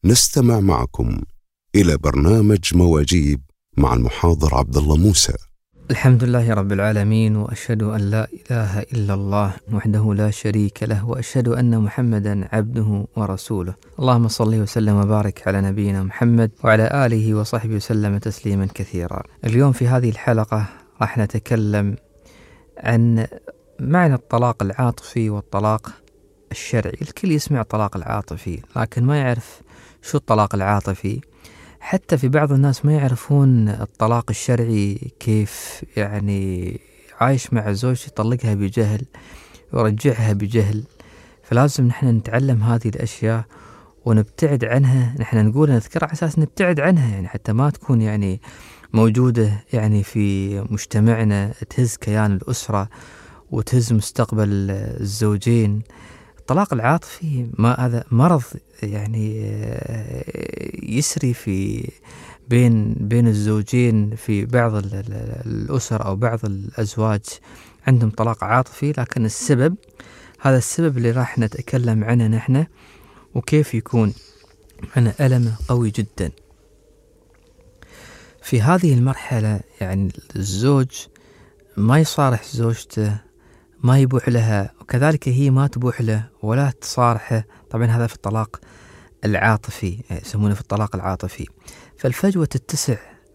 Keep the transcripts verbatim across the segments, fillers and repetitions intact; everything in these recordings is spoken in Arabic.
نستمع معكم إلى برنامج مواجيب مع المحاضر عبد الله موسى. الحمد لله رب العالمين، وأشهد أن لا إله إلا الله وحده لا شريك له، وأشهد أن محمدا عبده ورسوله. اللهم صل وسلم وبارك على نبينا محمد وعلى آله وصحبه وسلم تسليما كثيرا. اليوم في هذه الحلقة راح نتكلم عن معنى الطلاق العاطفي والطلاق الشرعي. الكل يسمع الطلاق العاطفي لكن ما يعرف شو الطلاق العاطفي. حتى في بعض الناس ما يعرفون الطلاق الشرعي كيف، يعني عايش مع زوجته يطلقها بجهل ويرجعها بجهل. فلازم نحن نتعلم هذه الأشياء ونبتعد عنها. نحن نقول نذكرها على أساس نبتعد عنها، يعني حتى ما تكون يعني موجودة يعني في مجتمعنا، تهز كيان الأسرة وتهز مستقبل الزوجين. الطلاق العاطفي ما هذا مرض يعني يسري في بين بين الزوجين في بعض الأسر أو بعض الأزواج عندهم طلاق عاطفي، لكن السبب هذا السبب اللي راح نتكلم عنه نحن، وكيف يكون معنا ألم قوي جدا. في هذه المرحلة يعني الزوج ما يصارح زوجته، ما يبوح لها، وكذلك هي ما تبوح له ولا تصارحه. طبعا هذا في الطلاق العاطفي، يسمونه في الطلاق العاطفي. فالفجوة تتسع،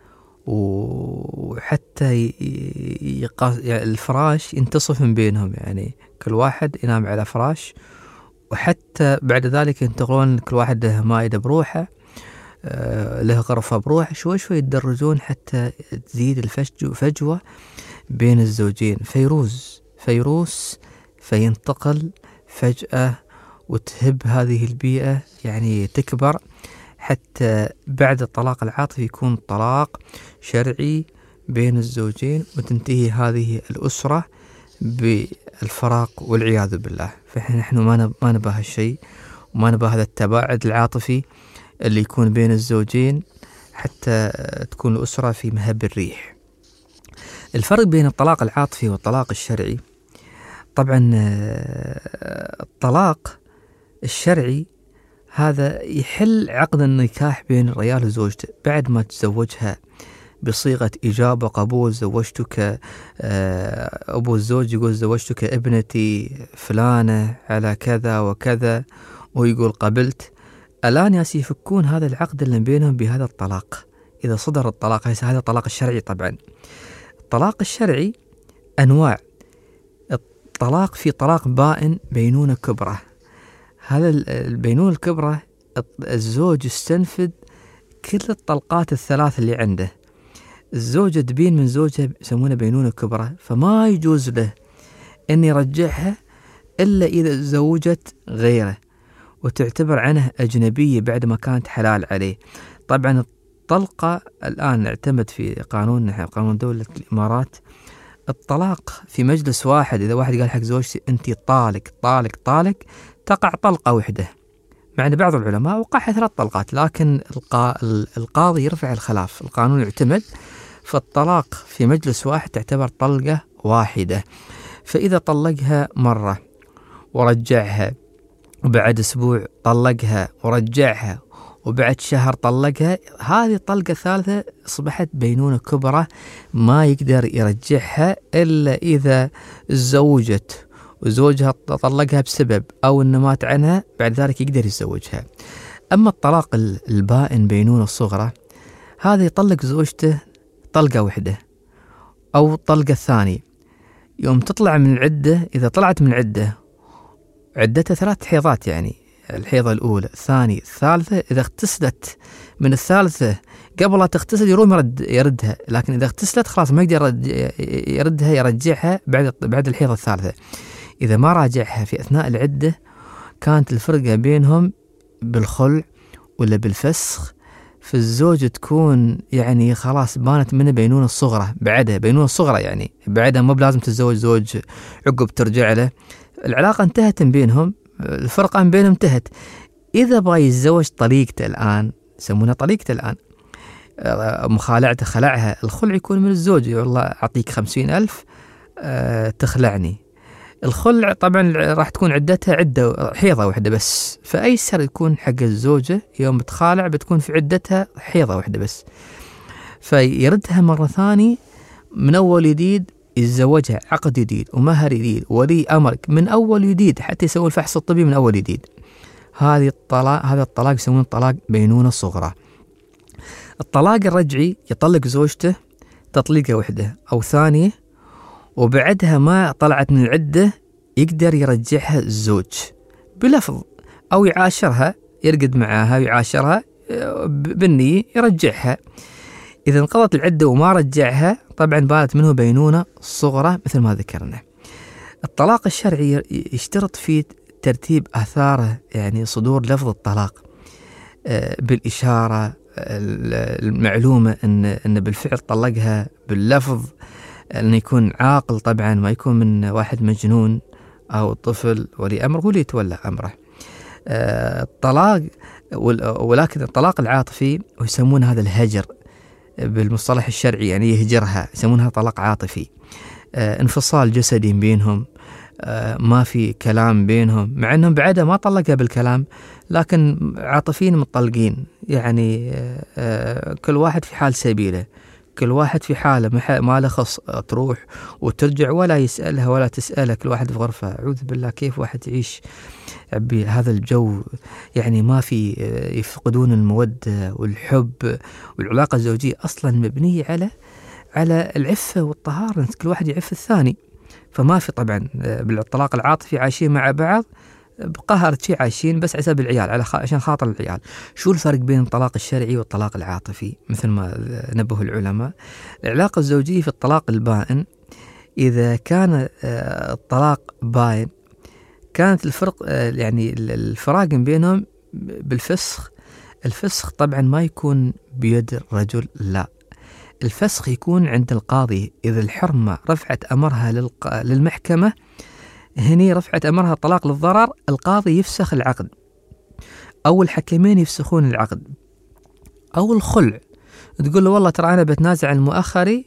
وحتى يقاس يعني الفراش ينتصف من بينهم، يعني كل واحد ينام على فراش، وحتى بعد ذلك ينتقلون كل واحد له مائدة بروحه، له غرفة بروحه، شوي شوي يتدرجون حتى تزيد الفجوة بين الزوجين. فيروز فيروس فينتقل فجأة وتهب هذه البيئة، يعني تكبر حتى بعد الطلاق العاطفي يكون طلاق شرعي بين الزوجين، وتنتهي هذه الأسرة بالفراق والعياذ بالله. فنحن ما ما نبغى هالشيء، وما نبغى هذا التباعد العاطفي اللي يكون بين الزوجين حتى تكون الأسرة في مهب الريح. الفرق بين الطلاق العاطفي والطلاق الشرعي، طبعا الطلاق الشرعي هذا يحل عقد النكاح بين الرجال وزوجته بعد ما تزوجها بصيغة إجابة قبول. زوجتك، أبو الزوج يقول زوجتك ابنتي فلانة على كذا وكذا، ويقول قبلت. الآن ياسي يفكون هذا العقد اللي بينهم بهذا الطلاق إذا صدر الطلاق. هذا الطلاق الشرعي. طبعا الطلاق الشرعي أنواع. الطلاق في طلاق بائن بينونة كبرى. هذا البينونة الكبرى الزوج يستنفذ كل الطلقات الثلاث اللي عنده. الزوجة تبين من زوجها يسمونه بينونة كبرى، فما يجوز له أن يرجعها إلا إذا زوجت غيره، وتعتبر عنه أجنبية بعد ما كانت حلال عليه. طبعا الطلقة الآن نعتمد في قانون قانون دولة الإمارات، الطلاق في مجلس واحد. إذا واحد قال حق زوجتي أنت طالق طالق طالق، تقع طلقة واحدة. مع أن بعض العلماء وقعها ثلاث طلقات، لكن القا... القاضي يرفع الخلاف، القانون يعتمد. فالطلاق في مجلس واحد تعتبر طلقة واحدة. فإذا طلقها مرة ورجعها، وبعد أسبوع طلقها ورجعها، وبعد شهر طلقها، هذه الطلقة ثالثة أصبحت بينونة كبرى، ما يقدر يرجعها إلا إذا تزوجت وزوجها طلقها بسبب أو إنه مات عنها، بعد ذلك يقدر يتزوجها. أما الطلاق البائن بينونة الصغرى، هذا يطلق زوجته طلقة واحدة أو الطلقة الثانية، يوم تطلع من العدة. إذا طلعت من العدة، عدتها ثلاث حيضات، يعني الحيضة الأولى الثانية الثالثة، إذا اغتسلت من الثالثة قبل لا تغتسل يروم يرد يردها، لكن إذا اغتسلت خلاص ما يقدر يردها، يرجعها بعد بعد الحيضة الثالثة. إذا ما راجعها في أثناء العدة، كانت الفرقة بينهم بالخلع ولا بالفسخ. في الزوج تكون يعني خلاص بانت منه بينونة الصغرى، بعدها بينونة الصغرى، يعني بعدها مو بلازم تتزوج زوج عقب ترجع له. العلاقة انتهت بينهم، الفرقة بينهم انتهت. إذا باي يتزوج طليقته الآن، يسمونها طليقته الآن، مخالعته خلعها، الخلع يكون من الزوج، والله أعطيك خمسين ألف أه تخلعني. الخلع طبعا راح تكون عدتها عدة حيضة واحدة بس، فأيسر يكون حق الزوجة يوم بتخالع بتكون في عدتها حيضة واحدة بس، فيردها مرة ثانية من أول جديد، يتزوجها عقد جديد ومهر جديد ولي أمر من أول جديد، حتى يسوي الفحص الطبي من أول جديد. هذه الطلاق هذا الطلاق يسمونه طلاق بينونة صغرى. الطلاق الرجعي يطلق زوجته تطليقة واحدة أو ثانية، وبعدها ما طلعت من العدة يقدر يرجعها الزوج بلفظ، أو يعاشرها، يرقد معها ويعاشرها بالنية يرجعها. إذا انقضت العدة وما رجعها طبعا بانت منه بينونة صغرى مثل ما ذكرنا. الطلاق الشرعي يشترط فيه ترتيب آثاره، يعني صدور لفظ الطلاق بالإشارة المعلومة أن أن بالفعل طلقها باللفظ، أن يكون عاقل طبعا، ما يكون من واحد مجنون أو طفل ولي أمر هو اللي يتولى أمره. الطلاق ولكن الطلاق العاطفي يسمون هذا الهجر بالمصطلح الشرعي، يعني يهجرها، يسمونها طلاق عاطفي. انفصال جسدي بينهم، ما في كلام بينهم، مع أنهم بعدها ما طلقها بالكلام لكن عاطفيين متطلقين، يعني كل واحد في حال سبيله، كل واحد في حاله، ما له خص تروح وترجع ولا يسألها ولا تسألها، كل واحد في غرفة. أعوذ بالله، كيف واحد يعيش بهذا الجو؟ يعني ما في، يفقدون المودة والحب، والعلاقة الزوجية أصلا مبنية على على العفة والطهارة، كل واحد يعف الثاني. فما في طبعا بالطلاق العاطفي عايشين مع بعض بقهر شيء، عايشين بس عسب العيال، على خ... عشان خاطر العيال. شو الفرق بين الطلاق الشرعي والطلاق العاطفي؟ مثل ما نبه العلماء، العلاقة الزوجية في الطلاق البائن إذا كان الطلاق باين كانت الفرق، يعني الفراق بينهم بالفسخ. الفسخ طبعا ما يكون بيد الرجل، لا، الفسخ يكون عند القاضي. إذا الحرمة رفعت أمرها للق... للمحكمة، هني رفعت أمرها طلاق للضرر، القاضي يفسخ العقد، أو الحكمين يفسخون العقد، أو الخلع، تقول له والله ترى أنا بتنازع عن مؤخري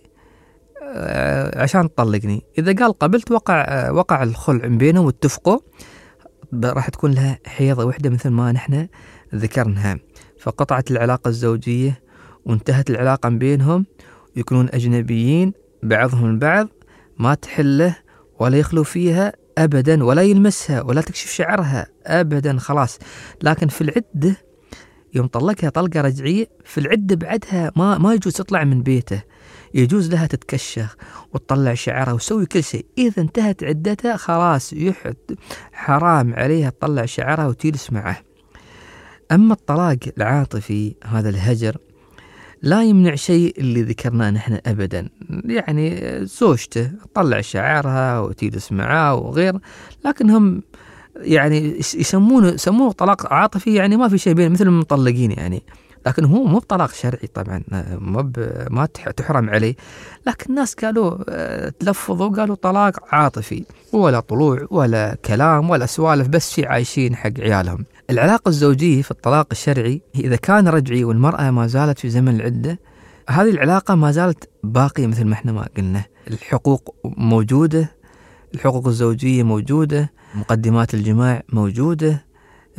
عشان تطلقني. إذا قال قبلت وقع وقع الخلع بينهم واتفقوا، راح تكون لها حيضة واحدة مثل ما نحن ذكرناها، فقطعت العلاقة الزوجية وانتهت العلاقة بينهم، يكونون أجنبيين بعضهم البعض، ما تحله ولا يخلو فيها أبدا، ولا يلمسها ولا تكشف شعرها أبدا، خلاص. لكن في العدة يوم طلقها طلقة رجعية، في العدة بعدها ما ما يجوز تطلع من بيته، يجوز لها تتكشخ وتطلع شعرها وتسوي كل شيء. إذا انتهت عدتها خلاص يحد حرام عليها تطلع شعرها وتجلس معه. أما الطلاق العاطفي هذا الهجر لا يمنع شيء اللي ذكرناه نحن أبدا، يعني زوجته تطلع شعرها وتجلس معه وغير، لكنهم يعني يسمونه يسموه طلاق عاطفي، يعني ما في شيء بين مثل المطلقين يعني، لكن هو مو بطلاق شرعي طبعا، مو ما تحرم عليه، لكن الناس قالوا تلفظوا وقالوا طلاق عاطفي، ولا طلوع ولا كلام ولا سوالف، بس في عايشين حق عيالهم. العلاقة الزوجية في الطلاق الشرعي إذا كان رجعي والمرأة ما زالت في زمن العدة، هذه العلاقة ما زالت باقية مثل ما احنا ما قلنا، الحقوق موجودة، الحقوق الزوجية موجودة، مقدمات الجماع موجودة،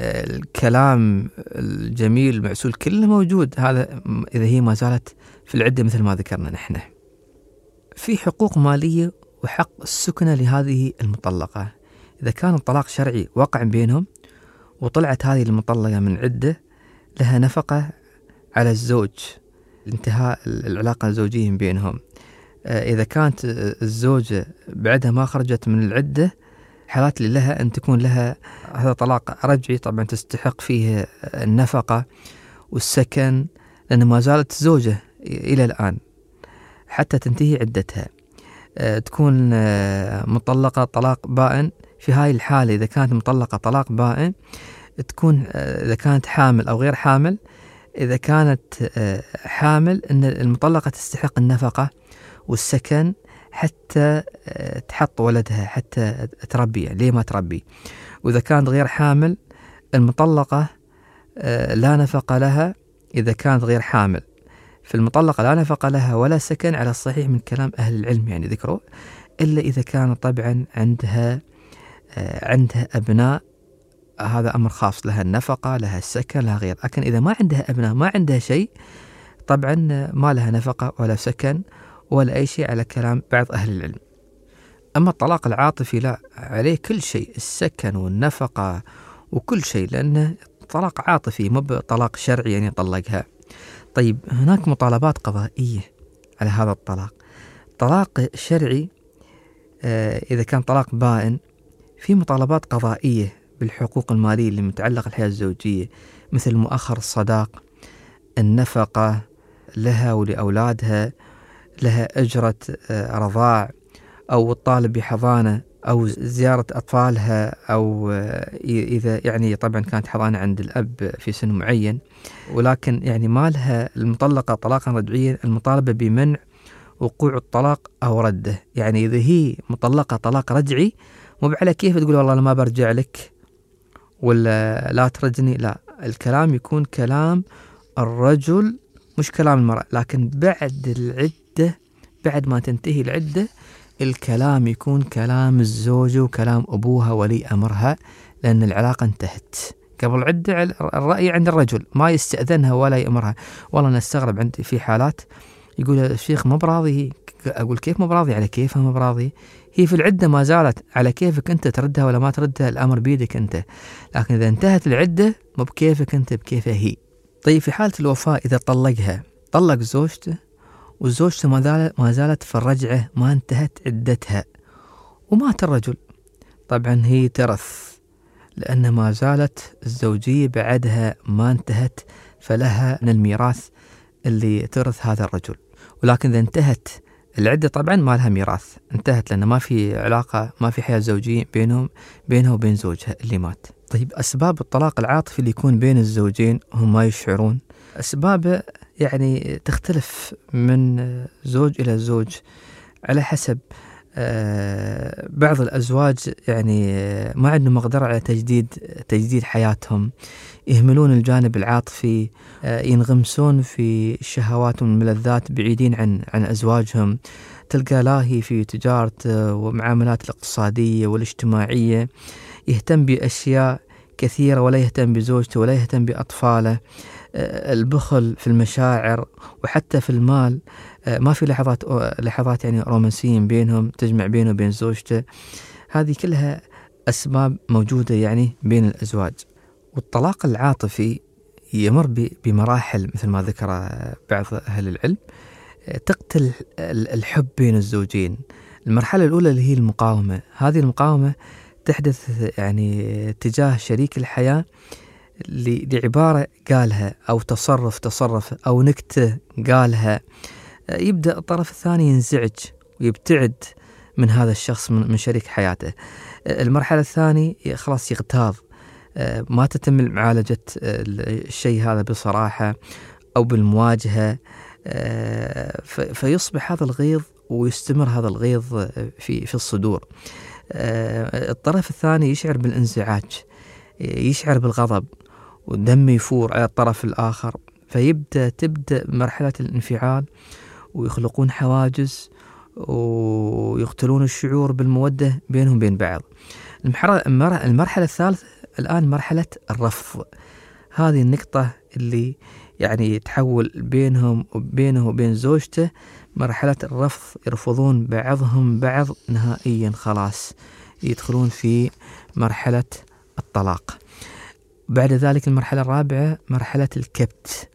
الكلام الجميل المعسول كله موجود، هذا إذا هي ما زالت في العدة مثل ما ذكرنا نحن. في حقوق مالية وحق السكنة لهذه المطلقة. إذا كان الطلاق شرعي وقع بينهم وطلعت هذه المطلقة من عدة، لها نفقة على الزوج لانتهاء العلاقة الزوجية بينهم. إذا كانت الزوجة بعدها ما خرجت من العدة، حالات اللي لها أن تكون لها هذا طلاق رجعي، طبعا تستحق فيه النفقة والسكن، لأن ما زالت زوجة إلى الآن حتى تنتهي عدتها. تكون مطلقة طلاق بائن، في هاي الحالة إذا كانت مطلقة طلاق بائن تكون إذا كانت حامل أو غير حامل. إذا كانت حامل أن المطلقة تستحق النفقة والسكن حتى تحط ولدها، حتى تربي، يعني ليه ما تربي. وإذا كانت غير حامل المطلقة لا نفقة لها. إذا كانت غير حامل في المطلقة لا نفقة لها ولا سكن على الصحيح من كلام أهل العلم، يعني ذكروا، إلا إذا كان طبعا عندها عندها أبناء، هذا أمر خاص، لها النفقة، لها السكن، لها غير. لكن إذا ما عندها أبناء، ما عندها شيء، طبعا ما لها نفقة ولا سكن ولا أي شيء على كلام بعض أهل العلم. أما الطلاق العاطفي لا، عليه كل شيء، السكن والنفقة وكل شيء، لأنه طلاق عاطفي مو بطلاق شرعي يعني طلقها. طيب هناك مطالبات قضائية على هذا الطلاق. طلاق شرعي آه إذا كان طلاق بائن في مطالبات قضائية بالحقوق المالية اللي متعلقة الحياة الزوجية، مثل مؤخر الصداق، النفقة لها ولأولادها، لها أجرة آه رضاع، أو الطالب بحضانة، أو زيارة أطفالها، أو إذا يعني طبعا كانت حضانة عند الأب في سن معين، ولكن يعني ما لها المطلقة طلاقا رجعيا المطالبة بمنع وقوع الطلاق أو رده. يعني إذا هي مطلقة طلاق رجعي مو على كيف تقول والله أنا ما برجع لك ولا لا تردني، لا، الكلام يكون كلام الرجل مش كلام المرأة. لكن بعد العدة، بعد ما تنتهي العدة، الكلام يكون كلام الزوجة وكلام أبوها ولي أمرها، لأن العلاقة انتهت. قبل العدة الرأي عند الرجل، ما يستأذنها ولا يأمرها. والله أنا استغرب عندي في حالات يقول الشيخ ما براضي، أقول كيف ما براضي؟ على كيفها ما براضي؟ هي في العدة ما زالت، على كيفك أنت تردها ولا ما تردها، الأمر بيدك أنت. لكن إذا انتهت العدة مو بكيفك أنت، بكيفها هي. طيب في حالة الوفاة إذا طلقها، طلق زوجته وزوجته ما زالت في الرجعة، ما انتهت عدتها، ومات الرجل، طبعا هي ترث، لأن ما زالت الزوجية بعدها ما انتهت، فلها من الميراث اللي ترث هذا الرجل. ولكن إذا انتهت العدة طبعا ما لها ميراث، انتهت، لأن ما في علاقة، ما في حياة زوجية بينهم بينها وبين زوجها اللي مات. طيب أسباب الطلاق العاطفي اللي يكون بين الزوجين هم ما يشعرون، أسبابه يعني تختلف من زوج إلى زوج على حسب. بعض الأزواج يعني ما عندهم مقدرة على تجديد تجديد حياتهم، يهملون الجانب العاطفي، ينغمسون في الشهوات والملذات بعيدين عن عن أزواجهم. تلقى لاهي في تجارته ومعاملاته الاقتصادية والاجتماعية، يهتم بأشياء كثيرة ولا يهتم بزوجته ولا يهتم بأطفاله. البخل في المشاعر وحتى في المال، ما في لحظات لحظات يعني رومانسية بينهم تجمع بينه وبين زوجته. هذه كلها أسباب موجودة يعني بين الأزواج. والطلاق العاطفي يمر بمراحل مثل ما ذكر بعض أهل العلم، تقتل الحب بين الزوجين. المرحلة الأولى اللي هي المقاومة، هذه المقاومة تحدث يعني تجاه شريك الحياة لعبارة قالها أو تصرف تصرف أو نكتة قالها، يبدأ الطرف الثاني ينزعج ويبتعد من هذا الشخص من شريك حياته. المرحلة الثانية خلاص يغتاظ، ما تتم معالجة الشيء هذا بصراحة أو بالمواجهة، فيصبح هذا الغيظ ويستمر هذا الغيظ في في الصدور. الطرف الثاني يشعر بالانزعاج، يشعر بالغضب، ودم يفور على الطرف الآخر، فيبدأ تبدأ مرحلة الانفعال، ويخلقون حواجز ويقتلون الشعور بالمودة بينهم بين بعض. المرحلة الثالثة الآن مرحلة الرفض، هذه النقطة اللي يعني تحول بينهم وبينه وبين زوجته مرحلة الرفض، يرفضون بعضهم بعض نهائيا، خلاص يدخلون في مرحلة الطلاق. بعد ذلك المرحلة الرابعة مرحلة الكبت،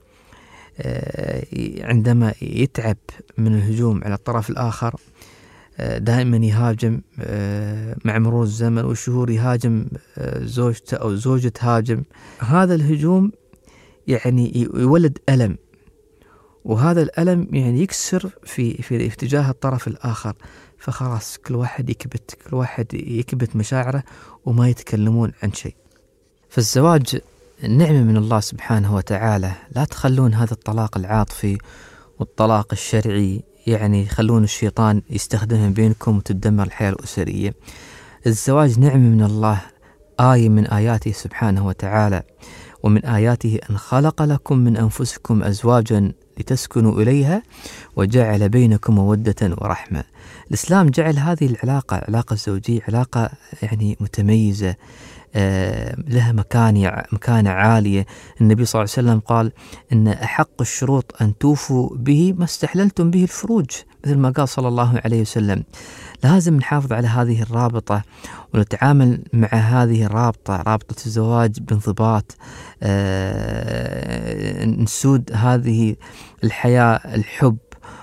عندما يتعب من الهجوم على الطرف الآخر، دائما يهاجم، مع مرور الزمن والشهور يهاجم زوجته أو زوجة تهاجم. هذا الهجوم يعني يولد ألم، وهذا الألم يعني يكسر في في اتجاه الطرف الآخر، فخلاص كل واحد يكبت كل واحد يكبت مشاعره وما يتكلمون عن شيء. فالزواج نعمة من الله سبحانه وتعالى، لا تخلون هذا الطلاق العاطفي والطلاق الشرعي يعني خلون الشيطان يستخدمه بينكم وتدمر الحياة الأسرية. الزواج نعمة من الله، آية من آياته سبحانه وتعالى، ومن آياته أن خلق لكم من أنفسكم أزواجا لتسكنوا إليها وجعل بينكم مودة ورحمة. الإسلام جعل هذه العلاقة علاقة زوجية علاقة يعني متميزة، آه لها مكانة مكانة عالية. النبي صلى الله عليه وسلم قال إن أحق الشروط أن توفوا به ما استحللتم به الفروج، مثل ما قال صلى الله عليه وسلم. لازم نحافظ على هذه الرابطة ونتعامل مع هذه الرابطة، رابطة الزواج بانضباط، آه نسود هذه الحياة الحب،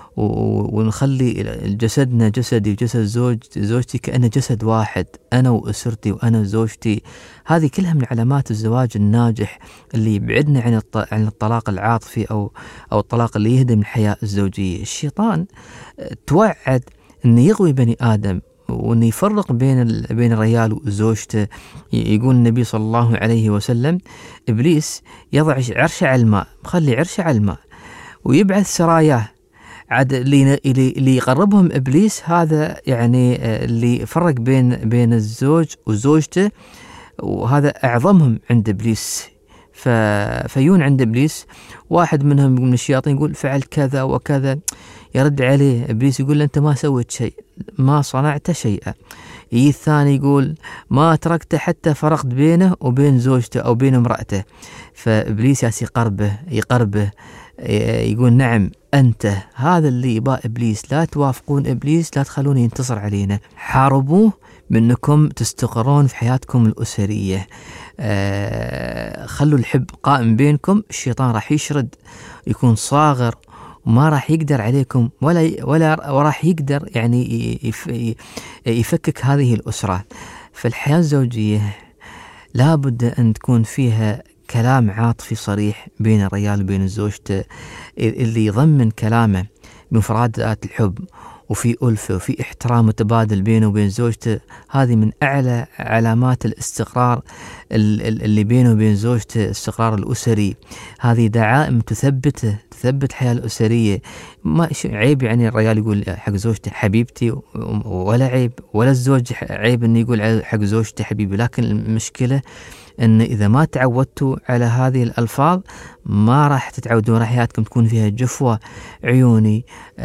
ونخلي جسدنا جسدي وجسد زوج زوجتي كأنه جسد واحد، أنا وأسرتي وأنا وزوجتي. هذه كلها من علامات الزواج الناجح اللي يبعدنا عن عن الطلاق العاطفي أو أو الطلاق اللي يهدم الحياة الزوجية. الشيطان توعد إنه يغوي بني آدم وإنه يفرق بين بين الرجال وزوجته. يقول النبي صلى الله عليه وسلم إبليس يضع عرشه على الماء، مخلي عرشه على الماء ويبعث سراياه عاد اللي اللي يقربهم إبليس، هذا يعني اللي فرق بين بين الزوج وزوجته، وهذا أعظمهم عند إبليس. فيون عند إبليس واحد منهم من الشياطين يقول فعل كذا وكذا، يرد عليه إبليس يقول له أنت ما سويت شيء، ما صنعت شيئا. يجي الثاني يقول ما تركته حتى فرقت بينه وبين زوجته أو بين امرأته. فإبليس ياسي يقربه يقربه يقول نعم أنت، هذا اللي يبقى إبليس. لا توافقون إبليس، لا تخلونه ينتصر علينا، حاربوه بأنكم تستقرون في حياتكم الأسرية. آه خلوا الحب قائم بينكم، الشيطان راح يشرد يكون صاغر وما راح يقدر عليكم ولا ولا وراح يقدر يعني يفكك هذه الأسرة. فالحياة الزوجية لابد أن تكون فيها كلام عاطفي صريح بين الرجال وبين زوجته، اللي يضمن كلامه بمفردات الحب وفي ألفة وفي احترام متبادل بينه وبين زوجته. هذه من أعلى علامات الاستقرار اللي بينه وبين زوجته، استقرار الأسري. هذه دعائم تثبته تثبت الحياة الأسرية. ما عيب يعني الرجال يقول حق زوجته حبيبتي، ولا عيب ولا الزوج عيب إنه يقول حق زوجته حبيبي، لكن المشكلة أن إذا ما تعودتوا على هذه الألفاظ ما راح تتعودون، حياتكم تكون فيها جفوة، عيوني،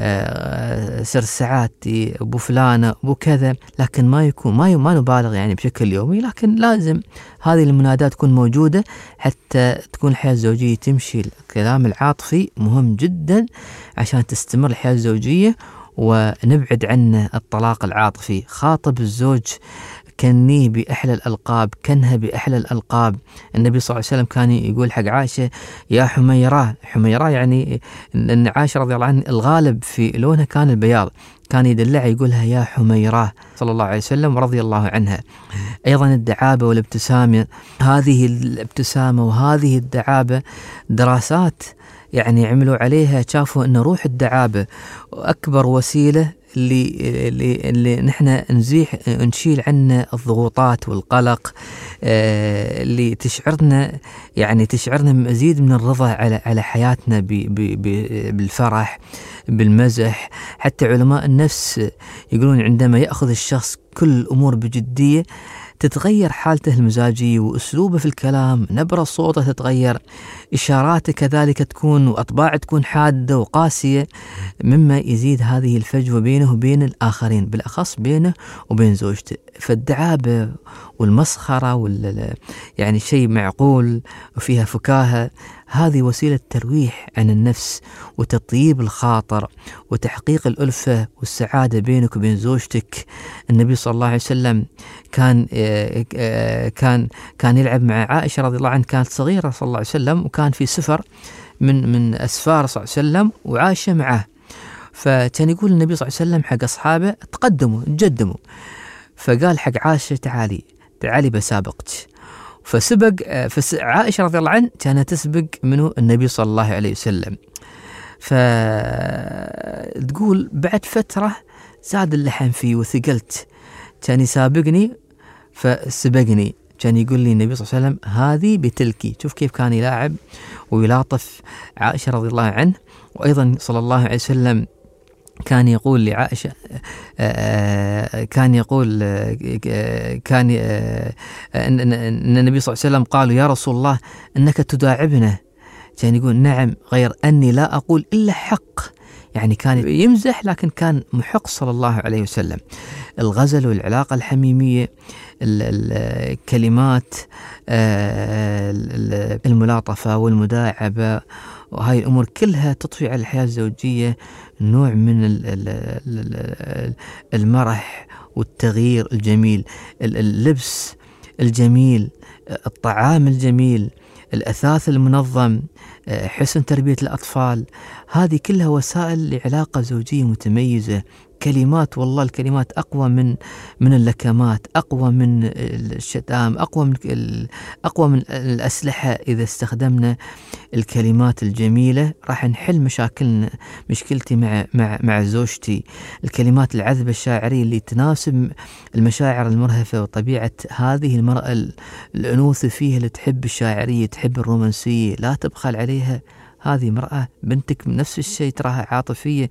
آه، سرسعاتي، أبو فلانة، أبو كذا، لكن ما يكون ما ما نبالغ يعني بشكل يومي. لكن لازم هذه المنادات تكون موجودة حتى تكون الحياة الزوجية تمشي. الكلام العاطفي مهم جدا عشان تستمر الحياة الزوجية ونبعد عن الطلاق العاطفي. خاطب الزوج كنيه بأحلى الألقاب، كنها بأحلى الألقاب. النبي صلى الله عليه وسلم كان يقول حق عائشة يا حميرة، حميرة يعني أن عائشة رضي الله عنها الغالب في لونها كان البياض، كان يدلعها يقولها يا حميرة صلى الله عليه وسلم رضي الله عنها. أيضا الدعابة والابتسامة، هذه الابتسامة وهذه الدعابة دراسات يعني عملوا عليها، شافوا أن روح الدعابة أكبر وسيلة اللي اللي اللي نحن نزيح نشيل عنا الضغوطات والقلق، آه اللي تشعرنا يعني تشعرنا مزيد من الرضا على على حياتنا ب ب بالفرح بالمزح. حتى علماء النفس يقولون عندما يأخذ الشخص كل الأمور بجدية تتغير حالته المزاجية وأسلوبه في الكلام، نبرة صوته تتغير، إشاراته كذلك تكون، وأطباع تكون حادة وقاسية، مما يزيد هذه الفجوة بينه وبين الآخرين، بالأخص بينه وبين زوجته. فالدعابة والمسخرة وال يعني شيء معقول وفيها فكاهة، هذه وسيلة ترويح عن النفس وتطيب الخاطر وتحقيق الألفة والسعادة بينك وبين زوجتك. النبي صلى الله عليه وسلم كان كان كان يلعب مع عائشة رضي الله عنها، كانت صغيرة صلى الله عليه وسلم، وكان في سفر من من أسفار صلى الله عليه وسلم وعائشة معه. فكان يقول النبي صلى الله عليه وسلم حق أصحابه تقدموا تقدموا، فقال حق عائشة تعالي تعالي بسابقك. فسبق فعائشة رضي الله عنها كانت تسبق منه النبي صلى الله عليه وسلم. فتقول بعد فترة زاد اللحم فيه وثقلت، كان يسابقني فسبقني، كان يقول لي النبي صلى الله عليه وسلم هذه بتلكي. شوف كيف كان يلاعب ويلاطف عائشة رضي الله عنه. وأيضا صلى الله عليه وسلم كان يقول لعائشة، كان يقول كان أن النبي صلى الله عليه وسلم قالوا يا رسول الله إنك تداعبنا كان يقول نعم غير أني لا أقول إلا حق، يعني كان يمزح لكن كان محق صلى الله عليه وسلم. الغزل والعلاقة الحميمية، الكلمات، الملاطفة والمداعبة، وهاي الأمور كلها تضفي على الحياة الزوجية نوع من المرح والتغيير الجميل. اللبس الجميل، الطعام الجميل، الأثاث المنظم، حسن تربية الأطفال، هذه كلها وسائل لعلاقة زوجية متميزة. كلمات، والله الكلمات أقوى من من اللكمات، أقوى من الشتام، أقوى من أقوى من الأسلحة. إذا استخدمنا الكلمات الجميلة راح نحل مشاكلنا، مشكلتي مع مع مع زوجتي. الكلمات العذبة الشاعرية اللي تناسب المشاعر المرهفة وطبيعة هذه المرأة الأنوثة فيها، اللي تحب الشاعرية، تحب الرومانسية، لا تبخل عليها. هذه امرأة بنتك نفس الشيء، تراها عاطفية،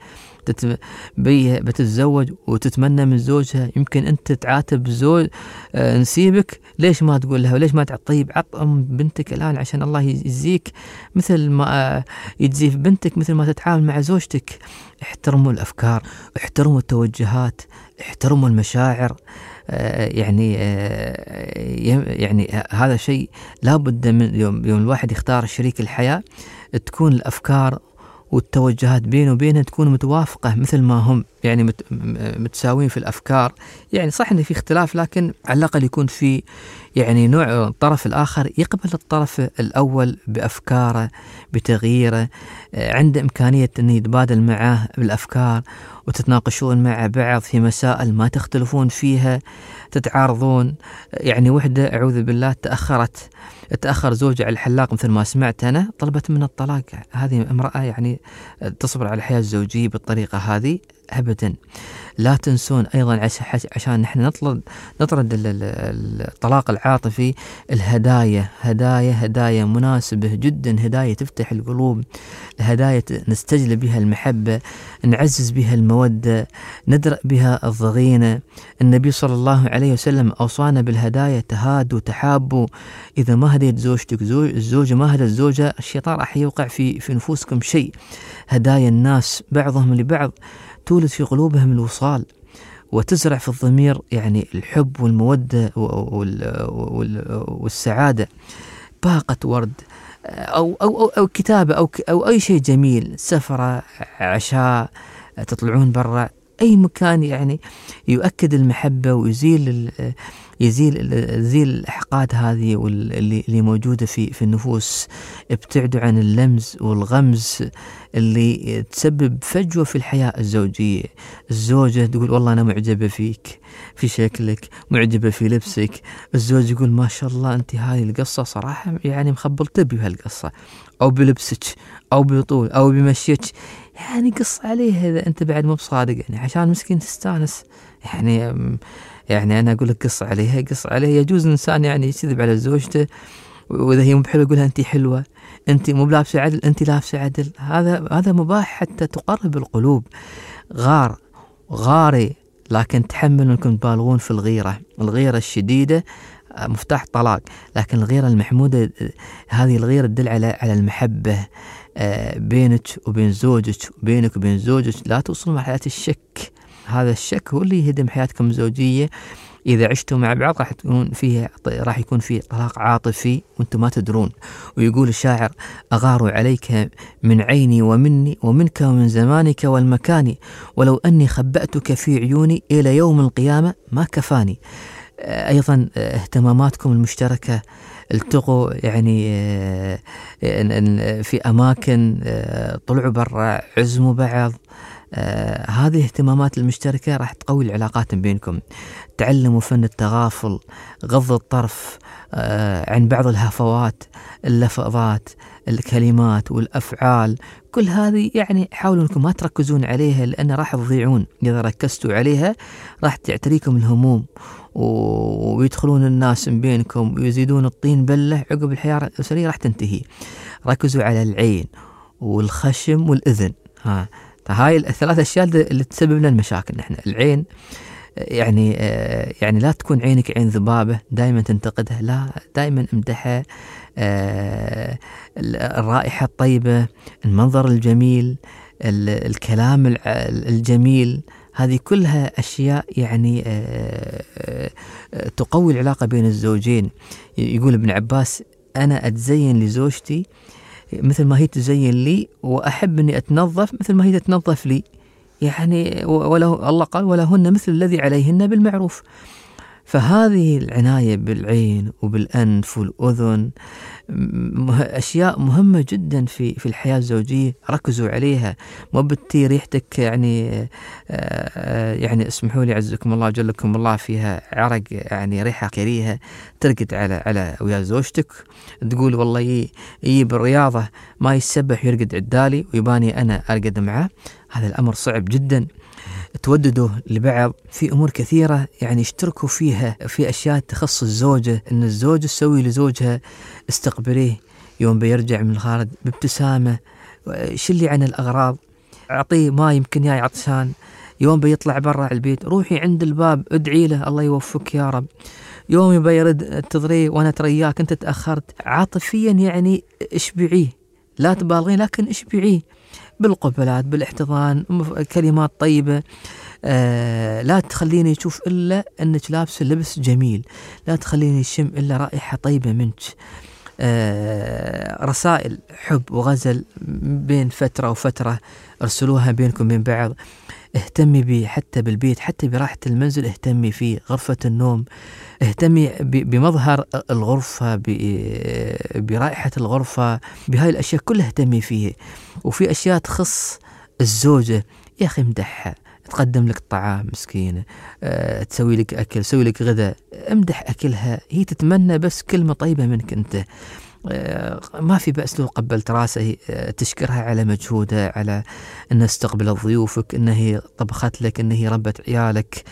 بتتزوج وتتمنى من زوجها. يمكن أنت تعاتب زوج آه نسيبك، ليش ما تقول لها وليش ما تعطيب؟ طيب عط أم بنتك الآن عشان الله يجزيك مثل ما آه يجزي في بنتك، مثل ما تتعامل مع زوجتك. احترموا الأفكار، احترموا التوجهات، احترموا المشاعر. آه يعني آه يعني هذا شيء لابد من يوم, يوم الواحد يختار شريك الحياة تكون الأفكار والتوجهات بينه وبينها تكون متوافقة مثل ما هم، يعني مت متساويين في الأفكار. يعني صح إن في اختلاف، لكن على الأقل يكون في يعني نوع الطرف الآخر يقبل الطرف الأول بأفكاره، بتغييره، عنده إمكانية أن يتبادل معه بالأفكار، وتتناقشون مع بعض في مسائل ما تختلفون فيها، تتعارضون. يعني وحدة أعوذ بالله تأخرت تأخر زوجها على الحلاق مثل ما سمعت أنا، طلبت من الطلاق. هذه امرأة يعني تصبر على الحياة الزوجية بالطريقة هذه؟ أبدا. لا تنسون أيضا عشان نحن نطرد نطرد الطلاق العاطفي، الهدايا هدايا هدايا مناسبة جدا، هدايا تفتح القلوب، هدايا نستجلب بها المحبة، نعزز بها المودة، ندرأ بها الضغينة. النبي صلى الله عليه وسلم أوصانا بالهدايا، تهادوا تحابوا. إذا ما هديت زوجتك، زوج الزوجة ما هدت زوجها، الشيطان راح يوقع في في نفوسكم شيء. هدايا الناس بعضهم لبعض تولد في قلوبهم الوصال، وتزرع في الضمير يعني الحب والمودة والسعادة. باقة ورد أو أو أو, أو كتابة أو أو أي شيء جميل، سفرة، عشاء، تطلعون برا، أي مكان يعني يؤكد المحبة ويزيل يزيل يزيل الأحقاد هذه واللي اللي موجودة في في النفوس. ابتعدوا عن اللمز والغمز اللي تسبب فجوة في الحياة الزوجية. الزوجة تقول والله أنا معجبة فيك، في شكلك، معجبة في لبسك. الزوج يقول ما شاء الله أنت هذه القصة صراحة يعني مخبلت بهالقصة، أو بلبسك، أو بطول، أو بمشيك. يعني قص عليه إذا أنت بعد مو بصادق، يعني عشان مسكين تستانس. يعني يعني أنا أقول لك قص عليها، قص عليه. يجوز الإنسان يعني يكذب على زوجته، وإذا هي مو بحلوة يقولها أنت حلوة، أنت مو بلابسة عدل، أنت لابسة عدل. هذا هذا مباح حتى تقرب القلوب. غار غاري، لكن تحمل أنكم تبالغون في الغيرة. الغيرة الشديدة مفتاح طلاق، لكن الغيرة المحمودة هذه الغيرة تدل على على المحبة بينك وبين زوجك، وبينك وبين زوجك. لا توصل مرحلة الشك، هذا الشك هو اللي يهدم حياتكم الزوجية. إذا عشتوا مع بعض راح تكون فيه راح يكون فيه طلاق عاطفي وأنتم ما تدرون. ويقول الشاعر أغار عليك من عيني ومني ومنك ومن زمانك والمكان، ولو أني خبأتك في عيوني إلى يوم القيامة ما كفاني. أيضا اهتماماتكم المشتركة، التقوا يعني في أماكن، طلعوا برا، عزموا بعض. آه هذه الاهتمامات المشتركة راح تقوي العلاقات بينكم. تعلموا فن التغافل، غض الطرف آه عن بعض الهفوات، اللفظات، الكلمات والأفعال. كل هذه يعني حاولوا أنكم ما تركزون عليها، لأن راح تضيعون. إذا ركزتوا عليها راح تعتريكم الهموم، ويدخلون الناس من بينكم ويزيدون الطين بلة. عقب الحياة الأسرية راح تنتهي. ركزوا على العين والخشم والأذن. ها هاي الثلاث أشياء اللي تسبب لنا المشاكل. نحن العين يعني يعني لا تكون عينك عين ذبابة دائما تنتقدها، لا دائما امدحها. الرائحة الطيبة، المنظر الجميل، الكلام الجميل، هذه كلها أشياء يعني تقوي العلاقة بين الزوجين. يقول ابن عباس: أنا أتزين لزوجتي مثل ما هي تزين لي، وأحب أني أتنظف مثل ما هي تتنظف لي. يعني وله الله قال: ولهن مثل الذي عليهن بالمعروف. فهذه العناية بالعين وبالأنف والأذن أشياء مهمة جدا في في الحياة الزوجية، ركزوا عليها. مو بتي ريحتك يعني يعني اسمحوا لي عزكم الله جلكم الله فيها عرق، يعني ريحة كريهة، ترقد على على ويا زوجتك تقول والله يي, يي بالرياضة ما يسبح يرقد عدالي ويباني أنا أرقد معه. هذا الأمر صعب جدا. توددوا لبعض في أمور كثيرة يعني اشتركوا فيها، في أشياء تخص الزوجة. إن الزوجة تسوي لزوجها: استقبليه يوم بيرجع من الخارج بابتسامة، شلي عن الأغراض، أعطيه ما يمكن ياي عطشان، يوم بيطلع برا البيت روحي عند الباب ادعي له الله يوفقك يا رب، يوم يبي يرد تضريه وانا ترياك انت تأخرت. عاطفيا يعني اشبعيه، لا تبالغين لكن اشبعيه بالقبلات، بالاحتضان، كلمات طيبة. آه لا تخليني يشوف إلا أنك لابس لبس جميل، لا تخليني يشم إلا رائحة طيبة منك. آه رسائل حب وغزل بين فترة وفترة ارسلوها بينكم بين بعض. اهتمي به حتى بالبيت، حتى براحة المنزل اهتمي فيه، غرفة النوم اهتمي بمظهر الغرفة، برائحة الغرفة، بهاي الأشياء كلها اهتمي فيه. وفي أشياء تخص الزوجة يا أخي امدحها، تقدم لك طعام مسكينة، أه، تسوي لك أكل، تسوي لك غذاء، امدح أكلها، هي تتمنى بس كلمة طيبة منك أنت. أه، ما في بأس لو قبلت راسه، أه، تشكرها على مجهودها، على أنها استقبلت ضيوفك، أنها طبخت لك، أنها ربت عيالك.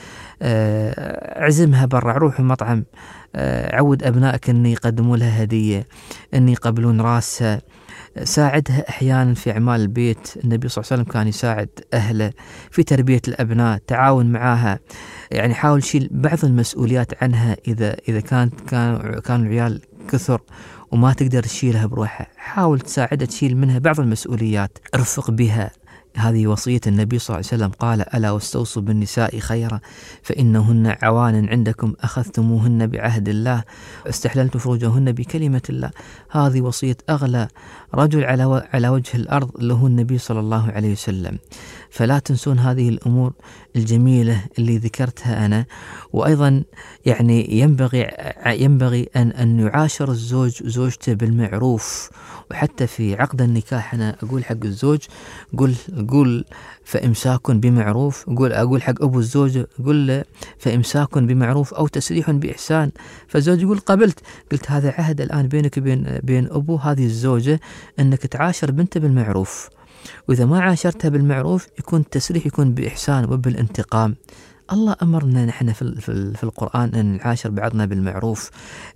أه، عزمها برا، روح المطعم، أه، عود أبنائك أن يقدموا لها هدية، أن يقبلون راسها. ساعدها أحيانا في أعمال البيت. النبي صلى الله عليه وسلم كان يساعد أهله في تربية الأبناء، تعاون معاها. يعني حاول شيل بعض المسؤوليات عنها، إذا إذا كانت كان كانوا العيال كثر وما تقدر تشيلها بروحها، حاول تساعدها تشيل منها بعض المسؤوليات، رفق بها. هذه وصية النبي صلى الله عليه وسلم، قال: ألا واستوصوا بالنساء خيرا فإنهن عوان عندكم أخذتموهن بعهد الله استحللتم فروجهن بكلمة الله. هذه وصية أغلى رجل على على وجه الأرض له النبي صلى الله عليه وسلم. فلا تنسون هذه الأمور الجميلة اللي ذكرتها أنا. وأيضا يعني ينبغي ينبغي أن أن يعاشر الزوج زوجته بالمعروف. وحتى في عقد النكاح أنا أقول حق الزوج: قل قل فإمساك بمعروف. قول أقول حق أبو الزوجة: قل له فإمساك بمعروف أو تسريح بإحسان. فالزوج يقول: قبلت. قلت هذا عهد الآن بينك وبين بين أبو هذه الزوجة أنك تعاشر بنته بالمعروف، وإذا ما عاشرتها بالمعروف يكون التسريح يكون بإحسان وبالانتقام. الله أمرنا نحن في في القرآن أن نعاشر بعضنا بالمعروف.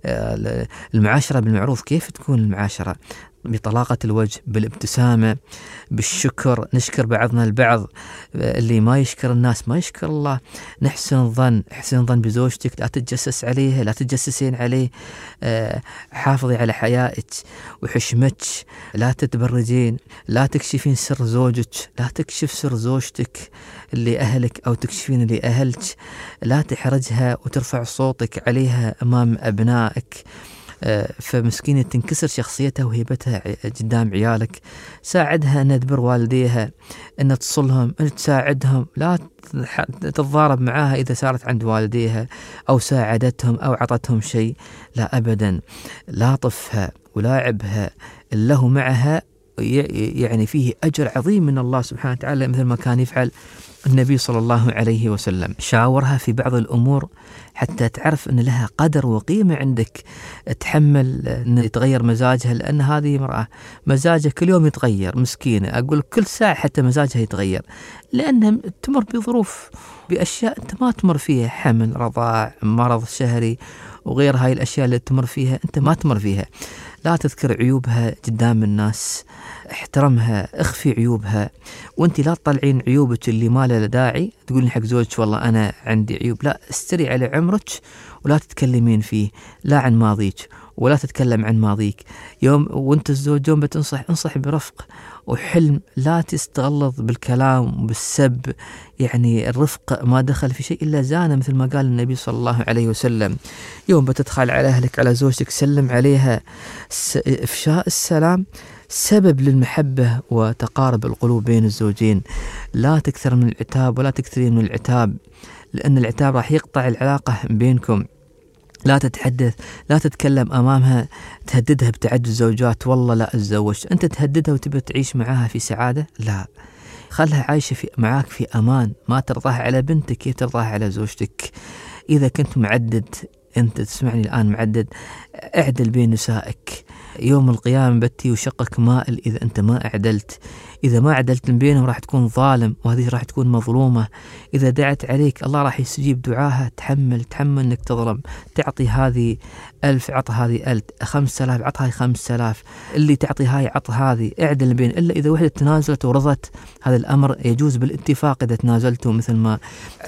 المعاشرة بالمعروف كيف تكون المعاشرة؟ بطلاقة الوجه، بالابتسامة، بالشكر، نشكر بعضنا البعض. اللي ما يشكر الناس ما يشكر الله. نحسن الظن، احسن الظن بزوجتك، لا تتجسس عليها، لا تتجسسين عليه. حافظي على حيائك وحشمتك، لا تتبرجين، لا تكشفين سر زوجك، لا تكشف سر زوجتك اللي أهلك أو تكشفين اللي أهلك. لا تحرجها وترفع صوتك عليها أمام أبنائك، فمسكينة تنكسر شخصيتها وهيبتها قدام عيالك. ساعدها أن تبر والديها، أن تصلهم، أن تساعدهم، لا تتضارب معاها إذا صارت عند والديها أو ساعدتهم أو عطتهم شيء، لا أبدا. لا طفها ولاعبها، الله معها يعني فيه أجر عظيم من الله سبحانه وتعالى، مثل ما كان يفعل النبي صلى الله عليه وسلم. شاورها في بعض الأمور حتى تعرف أن لها قدر وقيمة عندك، تحمل أن يتغير مزاجها، لأن هذه مرأة مزاجها كل يوم يتغير، مسكينة. أقول كل ساعة حتى مزاجها يتغير، لأنها تمر بظروف، بأشياء أنت ما تمر فيها، حمل، رضاع، مرض شهري وغير هاي الأشياء اللي تمر فيها أنت ما تمر فيها. لا تذكر عيوبها قدام الناس، احترمها، اخفي عيوبها، وانت لا تطلعين عيوبك اللي ما لها داعي تقولين حق زوجك والله انا عندي عيوب. لا، استري على عمرك ولا تتكلمين فيه، لا عن ماضيك ولا تتكلم عن ماضيك. يوم وانت الزوج يوم بتنصح انصح برفق وحلم، لا تستغلظ بالكلام وبالسب. يعني الرفق ما دخل في شيء إلا زانه، مثل ما قال النبي صلى الله عليه وسلم. يوم بتدخل على أهلك على زوجتك سلم عليها. إفشاء السلام سبب للمحبة وتقارب القلوب بين الزوجين. لا تكثر من العتاب ولا تكثرين من العتاب، لأن العتاب راح يقطع العلاقة بينكم. لا تتحدث، لا تتكلم أمامها تهددها بتعدد الزوجات، والله لا أتزوج. أنت تهددها وتبي تعيش معها في سعادة؟ لا، خلها عايشة في معاك في أمان. ما ترضاها على بنتك كيف ترضاها على زوجتك. إذا كنت معدد، أنت تسمعني الآن معدد، اعدل بين نسائك. يوم القيامة بتي وشقك مائل إذا أنت ما أعدلت. إذا ما عدلت بينهم راح تكون ظالم، وهذه راح تكون مظلومة. إذا دعت عليك الله راح يستجيب دعاها. تحمل تحمل أنك تظلم. تعطي هذه ألف عط هذه ألف، خمس آلاف عط هاي خمس آلاف، اللي تعطي هاي عط هذه. اعدل بين، إلا إذا وحدة تنازلت ورضت، هذا الأمر يجوز بالاتفاق. إذا تنازلتوا مثل ما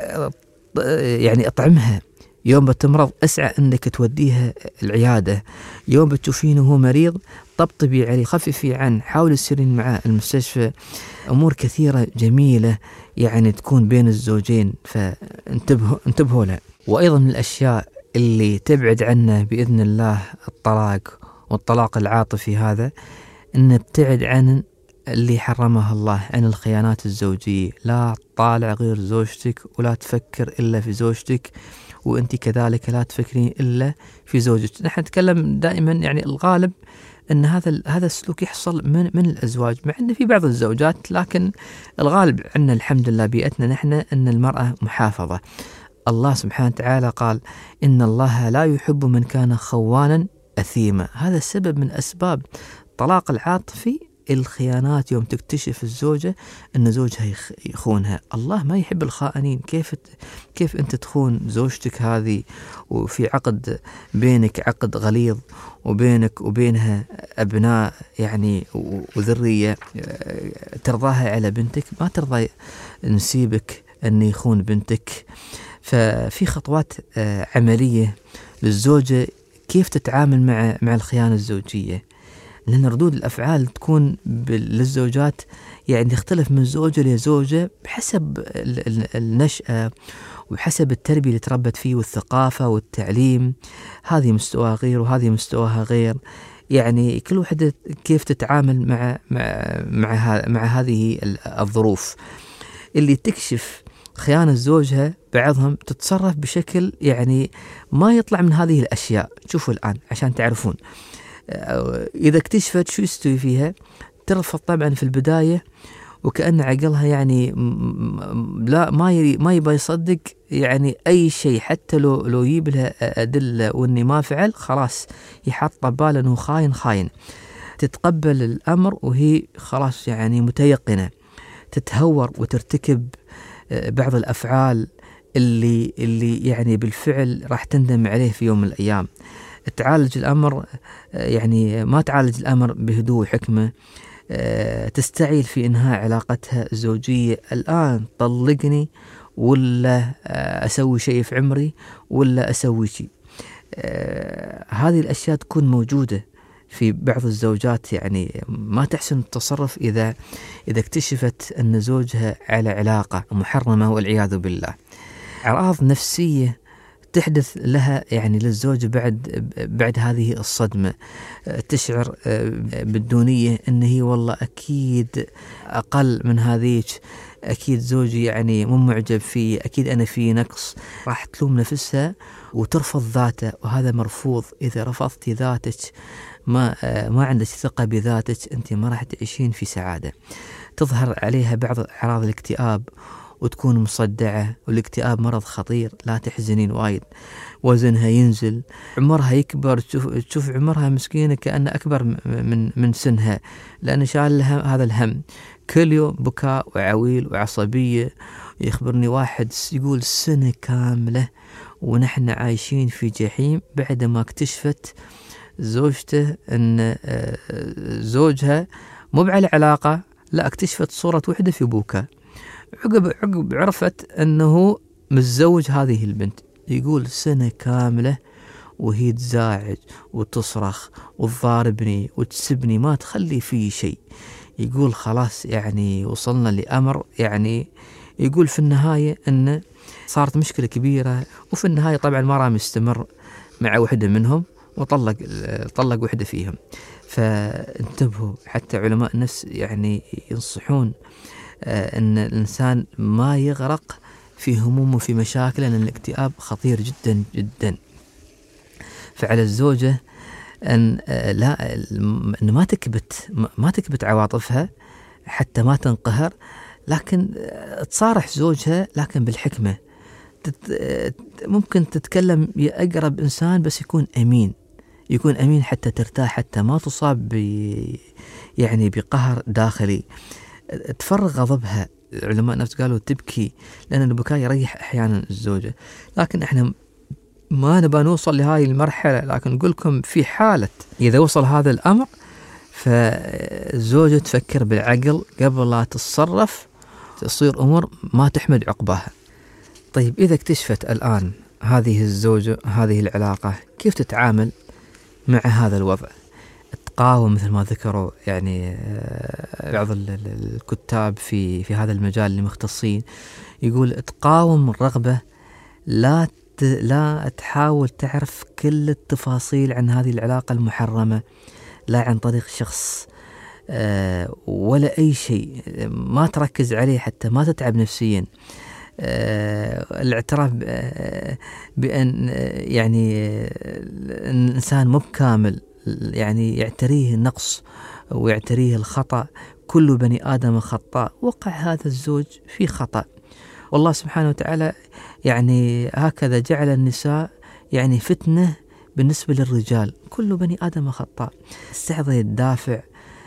يعني أطعمها. يوم بتمرض اسعى انك توديها العيادة. يوم بتشوفينه هو مريض طبطبي عليه، خففي عنه، حاولي تسيرين معه المستشفى. امور كثيرة جميلة يعني تكون بين الزوجين، فانتبهوا انتبهوا لها. وايضا من الاشياء اللي تبعد عنه باذن الله الطلاق، والطلاق العاطفي هذا ان ابتعد عن اللي حرمها الله، عن الخيانات الزوجية. لا تطالع غير زوجتك ولا تفكر الا في زوجتك، وانت كذلك لا تفكرين الا في زوجك. نحن نتكلم دائما يعني الغالب ان هذا هذا السلوك يحصل من من الازواج، مع ان في بعض الزوجات، لكن الغالب عندنا الحمد لله بيئتنا نحن ان المرأة محافظة. الله سبحانه وتعالى قال ان الله لا يحب من كان خوانا اثيما. هذا السبب من اسباب الطلاق العاطفي، الخيانات. يوم تكتشف الزوجة أن زوجها يخونها، الله ما يحب الخائنين. كيف كيف أنت تخون زوجتك هذه وفي عقد بينك، عقد غليظ، وبينك وبينها أبناء يعني وذرية، ترضاها على بنتك؟ ما ترضى نسيبك أن يخون بنتك. ففي خطوات عملية للزوجة كيف تتعامل مع مع الخيانة الزوجية، لأن ردود الأفعال تكون للزوجات يعني تختلف من زوجة لزوجة بحسب النشأة وبحسب التربية اللي تربت فيه والثقافة والتعليم. هذه مستواها غير وهذه مستواها غير. يعني كل واحدة كيف تتعامل مع مع مع, مع هذه الظروف. اللي تكشف خيانة زوجها بعضهم تتصرف بشكل يعني ما يطلع من هذه الأشياء. شوفوا الآن عشان تعرفون، إذا اكتشفت شو يستوي فيها، ترفض طبعا في البداية، وكأن عقلها يعني لا ما يري ما يبغى يصدق يعني أي شيء، حتى لو لو يجيب لها أدلة وإني ما فعل، خلاص يحط باله إنه خاين خاين. تتقبل الأمر وهي خلاص يعني متيقنة، تتهور وترتكب بعض الأفعال اللي اللي يعني بالفعل راح تندم عليه في يوم من الأيام. تعالج الأمر يعني ما تعالج الأمر بهدوء وحكمة، تستعيل في إنهاء علاقتها الزوجية. الآن طلقني ولا أسوي شيء في عمري ولا أسوي شيء. هذه الأشياء تكون موجودة في بعض الزوجات، يعني ما تحسن التصرف إذا إذا اكتشفت أن زوجها على علاقة محرمة والعياذ بالله. أعراض نفسية تحدث لها يعني للزوج بعد بعد هذه الصدمة. تشعر بالدونية أن هي والله أكيد أقل من هذيك، أكيد زوجي يعني مو معجب فيه، أكيد أنا في نقص. راح تلوم نفسها وترفض ذاته، وهذا مرفوض. إذا رفضتي ذاتك، ما ما عندك ثقة بذاتك، أنت ما راح تعيشين في سعادة. تظهر عليها بعض أعراض الاكتئاب وتكون مصدعة، والاكتئاب مرض خطير، لا تحزنين وايد. وزنها ينزل، عمرها يكبر، تشوف, تشوف عمرها مسكينة كأنه أكبر من من سنها، لأن شال هذا الهم. كل يوم بكاء وعويل وعصبية. يخبرني واحد يقول سنة كاملة ونحن عايشين في جحيم بعد ما اكتشفت زوجته أن زوجها مو على علاقة، لا اكتشفت صورة وحدة في بوكا. عقب عقب عرفت أنه متزوج هذه البنت. يقول سنة كاملة وهي تزاعج وتصرخ وتضاربني وتسبني، ما تخلي فيه شيء. يقول خلاص يعني وصلنا لأمر، يعني يقول في النهاية أن صارت مشكلة كبيرة، وفي النهاية طبعا ما رام يستمر مع وحدة منهم وطلق طلق وحدة فيهم. فانتبهوا، حتى علماء النفس يعني ينصحون أن الإنسان ما يغرق في همومه في مشاكل، لأن الاكتئاب خطير جدا جدا. فعلى الزوجة أن لا أن ما تكبت ما تكبت عواطفها حتى ما تنقهر، لكن تصارح زوجها لكن بالحكمة. ممكن تتكلم يا أقرب إنسان بس يكون أمين، يكون أمين حتى ترتاح، حتى ما تصاب ب يعني بقهر داخلي. تفرغ غضبها. علماء النفس قالوا تبكي، لأن البكاء يريح أحيانا الزوجة. لكن إحنا ما نبى نوصل لهاي المرحلة، لكن نقول لكم في حالة إذا وصل هذا الأمر فالزوجة تفكر بالعقل قبل لا تتصرف، تصير أمور ما تحمد عقباها. طيب إذا اكتشفت الآن هذه الزوجة هذه العلاقة، كيف تتعامل مع هذا الوضع؟ تقاوم مثل ما ذكروا يعني بعض الكتاب في في هذا المجال المختصين، يقول تقاوم الرغبة، لا لا تحاول تعرف كل التفاصيل عن هذه العلاقة المحرمة، لا عن طريق شخص ولا أي شيء، ما تركز عليه حتى ما تتعب نفسيا. الاعتراف بأن يعني الإنسان مو بكامل، يعني يعتريه النقص ويعتريه الخطأ. كل بني آدم خطاء، وقع هذا الزوج في خطأ، والله سبحانه وتعالى يعني هكذا جعل النساء يعني فتنة بالنسبة للرجال. كل بني آدم خطاء. استحضر الدافع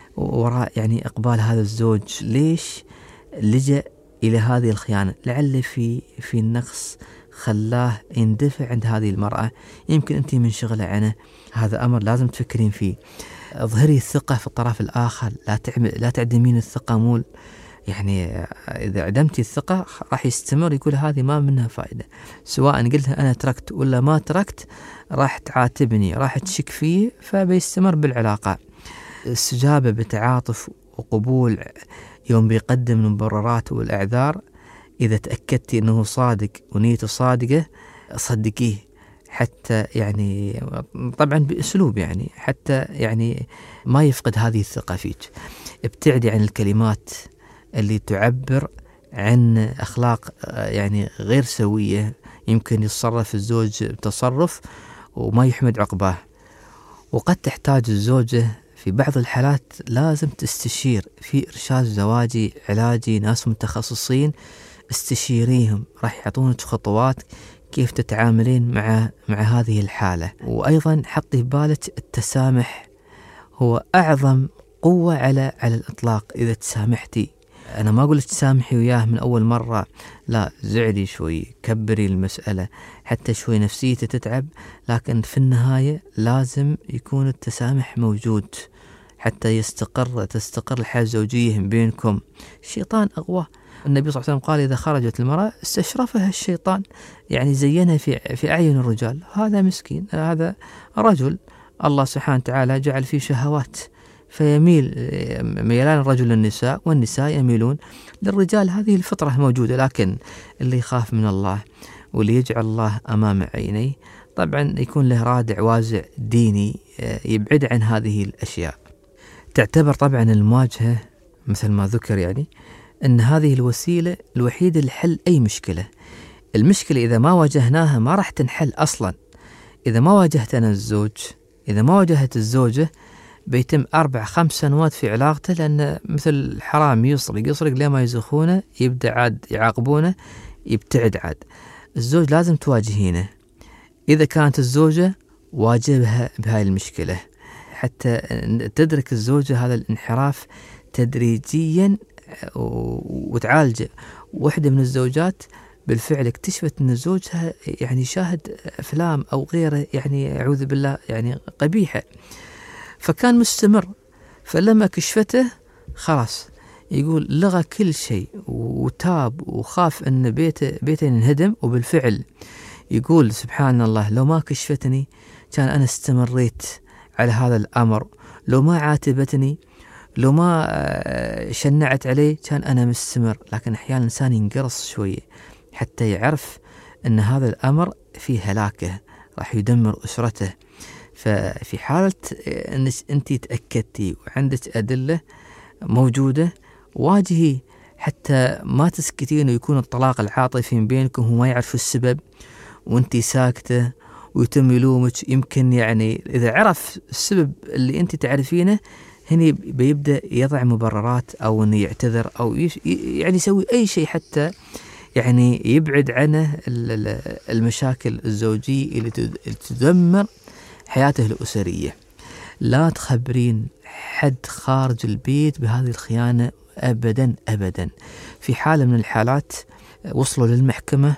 وراء يعني إقبال هذا الزوج، ليش لجأ إلى هذه الخيانة؟ لعل في في النقص خلاه يندفع عند هذه المرأة، يمكن أنت منشغلة عنه. هذا أمر لازم تفكرين فيه. اظهري الثقة في الطرف الآخر، لا تعمل لا تعدمين الثقة. مول يعني إذا عدمتي الثقة راح يستمر، يقول هذه ما منها فائدة، سواء قلتها أنا تركت ولا ما تركت راح تعاتبني، راح تشك فيه، فبيستمر بالعلاقة. استجابة بتعاطف وقبول يوم بيقدم المبررات والأعذار. إذا تأكدتي أنه صادق ونيته صادقة صدقيه، حتى يعني طبعا بأسلوب يعني حتى يعني ما يفقد هذه الثقة فيك. ابتعدي عن الكلمات اللي تعبر عن أخلاق يعني غير سوية، يمكن يتصرف الزوج بتصرف وما يحمد عقباه. وقد تحتاج الزوجة في بعض الحالات لازم تستشير في إرشاد زواجي علاجي، ناس متخصصين استشيريهم، راح يعطونك خطوات كيف تتعاملين مع مع هذه الحالة. وأيضا حطي بالك التسامح هو أعظم قوة على على الإطلاق. إذا تسامحتي، أنا ما أقول لك تسامحي وياه من أول مرة، لا، زعلي شوي، كبري المسألة حتى شوي نفسيته تتعب، لكن في النهاية لازم يكون التسامح موجود حتى يستقر تستقر الحياة الزوجية بينكم. الشيطان أغوى. النبي صلى الله عليه وسلم قال إذا خرجت المرأة استشرفها الشيطان، يعني زينها في في أعين الرجال. هذا مسكين، هذا رجل الله سبحانه وتعالى جعل فيه شهوات، فيميل ميلان الرجل للنساء والنساء يميلون للرجال. هذه الفطرة موجودة، لكن اللي يخاف من الله واللي يجعل الله أمام عينيه طبعا يكون له رادع وازع ديني يبعد عن هذه الأشياء. تعتبر طبعا المواجهة مثل ما ذكر يعني أن هذه الوسيلة الوحيدة لحل أي مشكلة. المشكلة إذا ما واجهناها ما راح تنحل أصلا. إذا ما واجهت أنا الزوج، إذا ما واجهت الزوجة، بيتم أربع خمس سنوات في علاقته، لأن مثل حرام يسرق يسرق لما يزخونه، يبدأ عاد يعاقبونه، يبتعد عاد. الزوج لازم تواجهينه. إذا كانت الزوجة واجهها بهاي المشكلة حتى تدرك الزوجة هذا الانحراف تدريجيا وتعالجه. واحدة من الزوجات بالفعل اكتشفت أن زوجها يعني شاهد أفلام أو غيره، يعني أعوذ بالله يعني قبيحة، فكان مستمر. فلما كشفته خلاص يقول لغى كل شيء وتاب وخاف أن بيته بيته ينهدم. وبالفعل يقول سبحان الله لو ما كشفتني كان أنا استمريت على هذا الأمر، لو ما عاتبتني، لو ما شنعت عليه كان أنا مستمر. لكن أحيانا الإنسان ينقرص شوية حتى يعرف أن هذا الأمر فيه هلاكه، راح يدمر أسرته. ففي حالة أنك أنت تأكدتي وعندك أدلة موجودة واجهي حتى ما تسكتين ويكون الطلاق العاطفي من بينكم وما يعرف السبب وأنت ساكتة ويتم يلومك. يمكن يعني إذا عرف السبب اللي أنت تعرفينه هنا بيبدأ يضع مبررات أو أنه يعتذر أو يعني يسوي أي شيء حتى يعني يبعد عنه المشاكل الزوجية اللي تدمر حياته الأسرية. لا تخبرين حد خارج البيت بهذه الخيانة أبدا أبدا. في حالة من الحالات وصلوا للمحكمة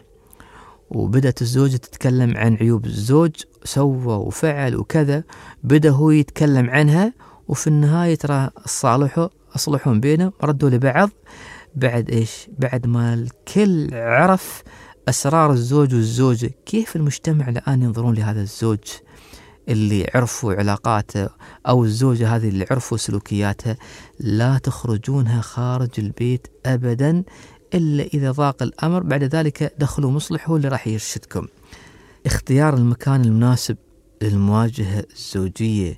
وبدأت الزوجة تتكلم عن عيوب الزوج، سوى وفعل وكذا، بدأ هو يتكلم عنها، وفي النهاية ترى صالحوا أصلحوا بينهم، ردوا لبعض بعد إيش؟ بعد ما الكل عرف أسرار الزوج والزوجة. كيف المجتمع الآن ينظرون لهذا الزوج اللي عرفوا علاقاته أو الزوجة هذه اللي عرفوا سلوكياتها؟ لا تخرجونها خارج البيت أبدا إلا إذا ضاق الأمر، بعد ذلك دخلوا مصلح هو اللي راح يرشدكم. اختيار المكان المناسب للمواجهة الزوجية،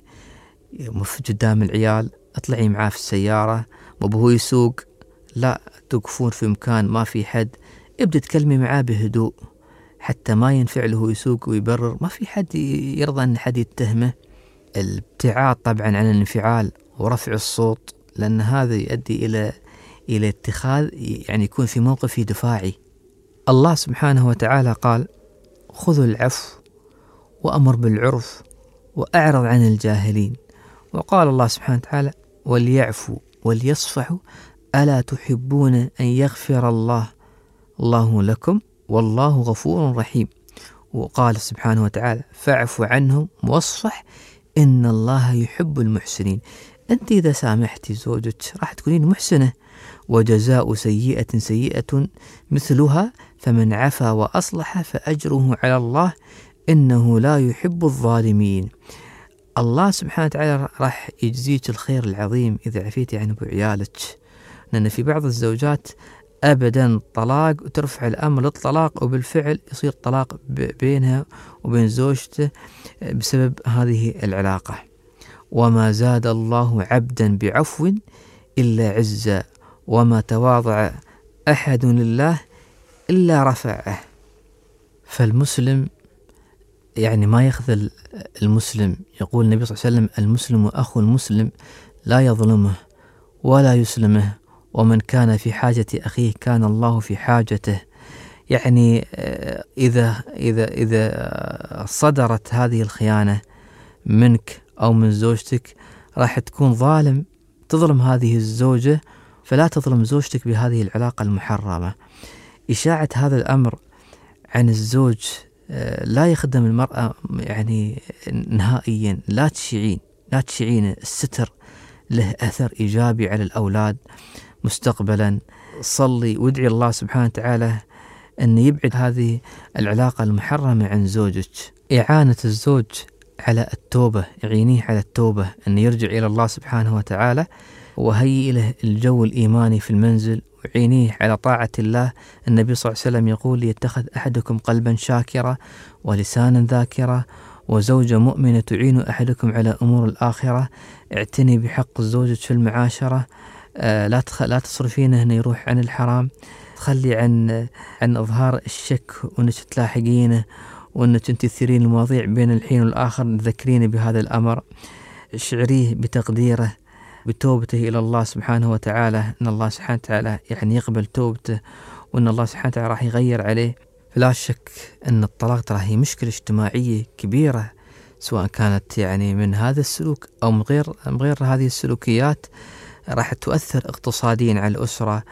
قدام العيال اطلعي معاه في السيارة، مو هو يسوق، لا توقفون في مكان ما في حد، ابدأ تكلمي معاه بهدوء حتى ما ينفعله يسوق ويبرر. ما في حد يرضى أن حد يتهمه. الابتعاد طبعا عن الانفعال ورفع الصوت، لأن هذا يؤدي إلى إلى اتخاذ يعني يكون في موقف دفاعي. الله سبحانه وتعالى قال خذوا العفو وأمر بالعرف وأعرض عن الجاهلين. وقال الله سبحانه وتعالى وليعفوا وليصفحوا ألا تحبون أن يغفر الله الله لكم والله غفور رحيم. وقال سبحانه وتعالى فاعفوا عنهم واصفح إن الله يحب المحسنين. أنت إذا سامحتي زوجك راح تكونين محسنة، وجزاء سيئة سيئة مثلها فمن عفا وأصلح فأجره على الله إنه لا يحب الظالمين. الله سبحانه وتعالى راح يجزيك الخير العظيم إذا عفيتي عن عيالك. لأن في بعض الزوجات أبدا طلاق وترفع الأمر للطلاق، وبالفعل يصير طلاق بينها وبين زوجته بسبب هذه العلاقة. وما زاد الله عبدا بعفو إلا عزا وما تواضع أحد لله إلا رفعه. فالمسلم يعني ما يخذل المسلم. يقول النبي صلى الله عليه وسلم المسلم أخو المسلم لا يظلمه ولا يسلمه، ومن كان في حاجة أخيه كان الله في حاجته. يعني إذا إذا إذا صدرت هذه الخيانة منك أو من زوجتك راح تكون ظالم، تظلم هذه الزوجة، فلا تظلم زوجتك بهذه العلاقة المحرمة. إشاعة هذا الأمر عن الزوج لا يخدم المرأة يعني نهائيا. لا تشيعين لا تشيعين الستر له أثر إيجابي على الأولاد مستقبلا. صلي وادعي الله سبحانه وتعالى أن يبعد هذه العلاقة المحرمة عن زوجك. إعانة الزوج على التوبة، يعينيه على التوبة أن يرجع إلى الله سبحانه وتعالى، وهيئ له الجو الإيماني في المنزل، وعينيه على طاعة الله. النبي صلى الله عليه وسلم يقول يتخذ أحدكم قلبا شاكرا ولسانا ذاكرا وزوجة مؤمنة تعين أحدكم على أمور الآخرة. اعتني بحق زوجك في المعاشرة، آه لا تخ... لا تصرفينه أنه يروح عن الحرام. تخلي عن عن إظهار الشك وأنك تلاحقينه وأنك أنت تثيرين المواضيع بين الحين والآخر. تذكرينه بهذا الأمر، شعريه بتقديره بتوبته إلى الله سبحانه وتعالى، أن الله سبحانه وتعالى يعني يقبل توبته، وأن الله سبحانه وتعالى راح يغير عليه. فلا شك أن الطلاق ترى هي مشكلة اجتماعية كبيرة، سواء كانت يعني من هذا السلوك أو من غير من غير هذه السلوكيات. راح تؤثر اقتصاديا على الأسرة،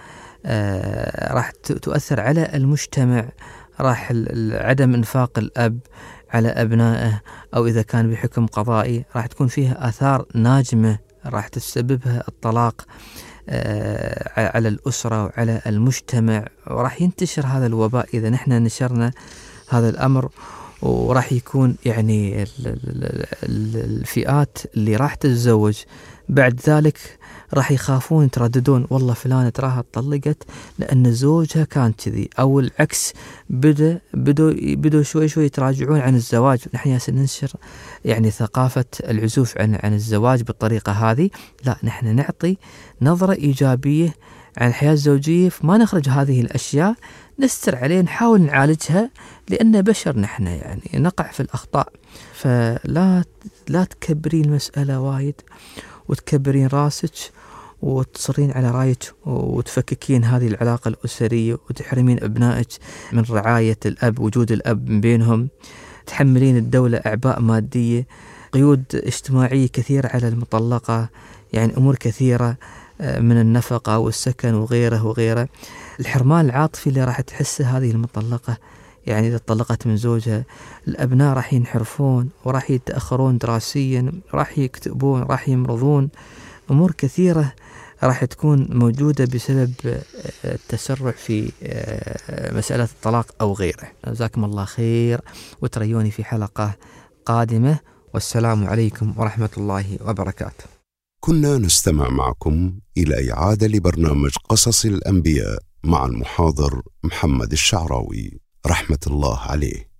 آه راح تؤثر على المجتمع، راح عدم إنفاق الأب على أبنائه أو إذا كان بحكم قضائي راح تكون فيها آثار ناجمة راح تسببها الطلاق آه على الأسرة وعلى المجتمع، وراح ينتشر هذا الوباء إذا نحن نشرنا هذا الأمر. وراح يكون يعني الفئات اللي راح تتزوج بعد ذلك راح يخافون يترددون، والله فلانة تراها طلقت لأن زوجها كان كذي، أو العكس بدأ بدوا بدوا شوي شوي يتراجعون عن الزواج. نحن ياسر ننشر يعني ثقافة العزوف عن عن الزواج بالطريقة هذه، لا نحن نعطي نظرة إيجابية عن الحياة الزوجية، فما نخرج هذه الأشياء نستر عليه، نحاول نعالجها لأن بشر نحن يعني نقع في الأخطاء. فلا لا تكبرين المسألة وايد وتكبرين راسك وتصرين على رايك وتفككين هذه العلاقة الأسرية وتحرمين أبنائك من رعاية الأب، وجود الأب من بينهم، تحملين الدولة أعباء مادية، قيود اجتماعية كثيرة على المطلقة، يعني أمور كثيرة من النفقة والسكن وغيره وغيره. الحرمان العاطفي اللي راح تحسه هذه المطلقة، يعني إذا طلقت من زوجها الأبناء راح ينحرفون وراح يتأخرون دراسيا، راح يكتئبون، راح يمرضون، أمور كثيرة راح تكون موجودة بسبب التسرع في مسألة الطلاق أو غيره. جزاكم الله خير، وتريوني في حلقة قادمة، والسلام عليكم ورحمة الله وبركاته. كنا نستمع معكم إلى إعادة لبرنامج قصص الأنبياء مع المحاضر محمد الشعراوي رحمة الله عليه.